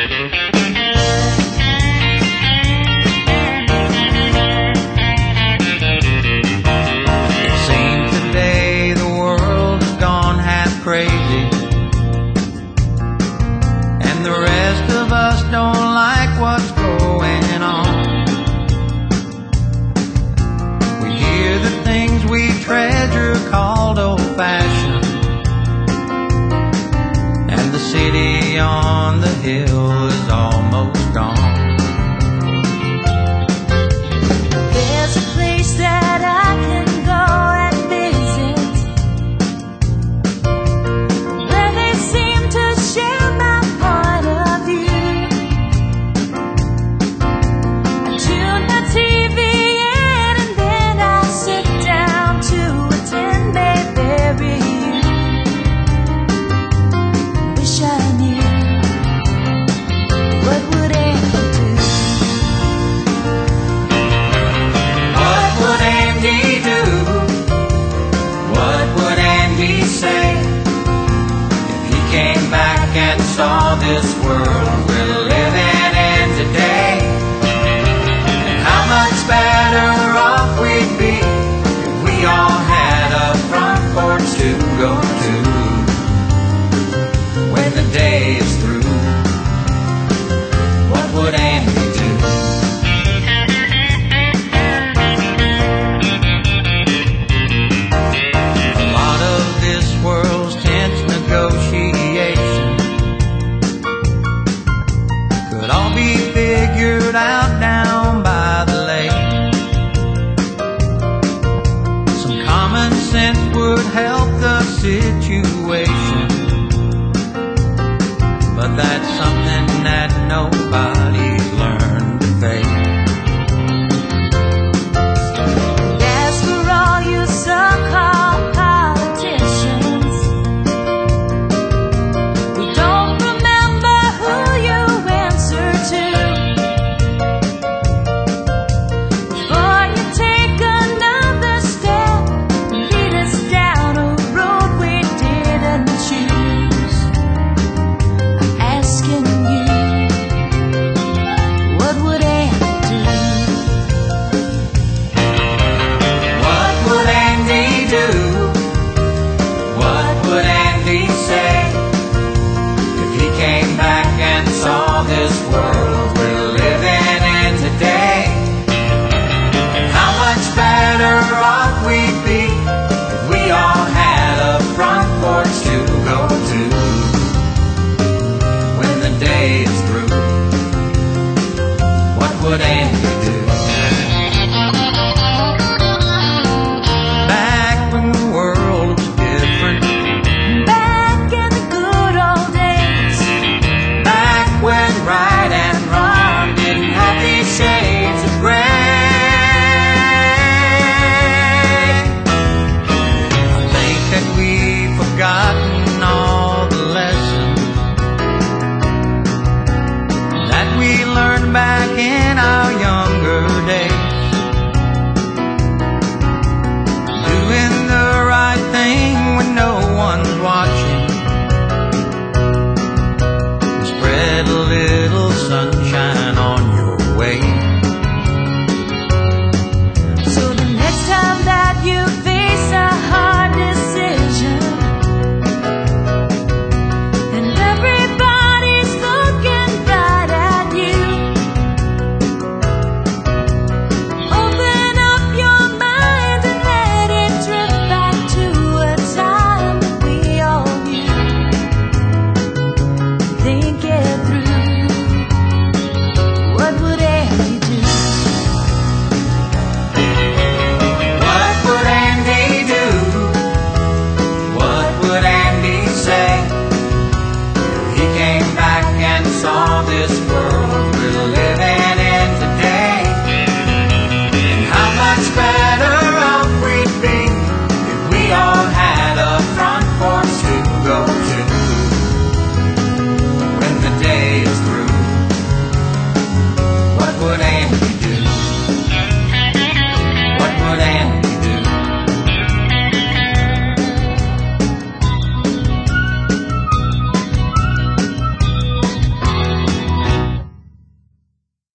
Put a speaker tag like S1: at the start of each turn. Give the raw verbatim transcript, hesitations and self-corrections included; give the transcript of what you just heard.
S1: Crazy, and the rest of us don't like what's going on. We hear the things we treasure called old-fashioned, and the city on the hill is almost gone.
S2: There's a place that I can go and visit, share my point of view. I tune my T V in and then I sit down to attend they bury you. Wish I knew, what would Andy do?
S1: What would Andy do? What would Andy say if he came back and saw this world we're living in today? And how much better off we'd be if we all had a front porch to go to when the day is through. What would Andy do? A lot of this world's tense negotiation could all be figured out down by the lake. Some common sense would help the situation, but that's something that nobody's learned to fake.
S2: As for all you so-called politicians, we don't remember who you answer to. Before you take another step, lead us down a road we didn't choose. I'm asking you, what would Andy do?
S1: What would Andy do? What would Andy say if he came back and saw this world we're living in today? How much better off we'd be if we all had a front porch to go to when the day is through. What would Andy do? Back when the world was different,
S2: Back in the good old days,
S1: back when right and wrong didn't have these shades of gray. I think that we've forgotten all the lessons that we learned back in our